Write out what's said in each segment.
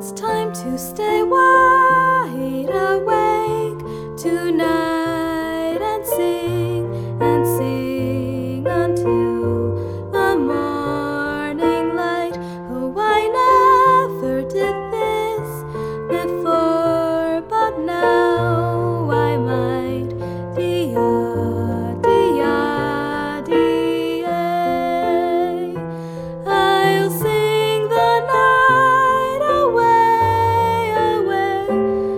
It's time to stay wide awake tonight and sing until the morning light. Oh, I never did this before, but now I might. I'll sing the night away, away.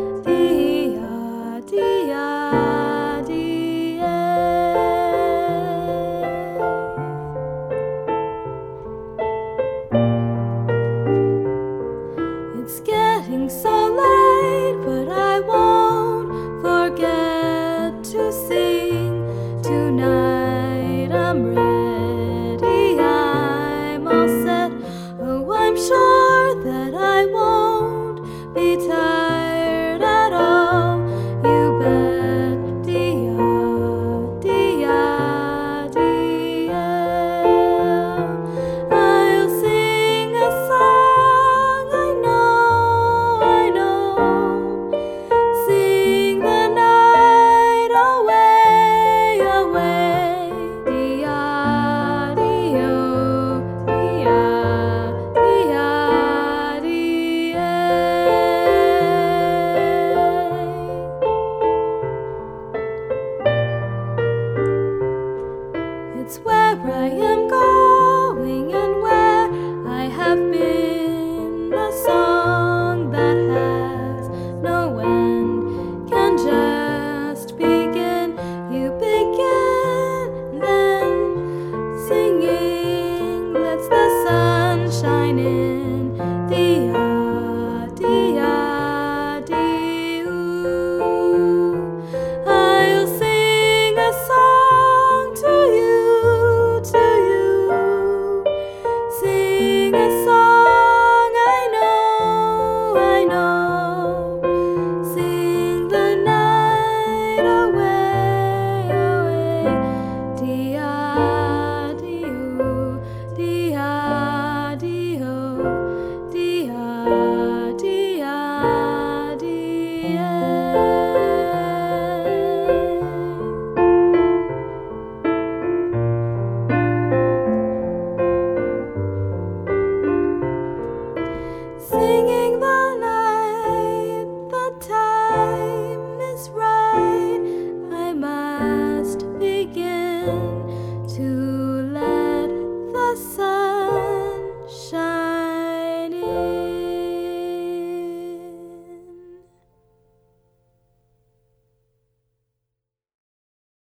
It's getting so late, but I won't forget to sing tonight. I'm ready, I'm all set. Oh, I'm sure that I won't be tired at all. You bet. I'll sing a song I know. Sing the night away, away. It's where I am going and where I have been. A song that has no end can just begin. You begin, then singing lets the sun shine in. I'll sing a song to you. Sing a song I know. Sing the night away, away. Singing the night, the time is right. I must begin to let the sun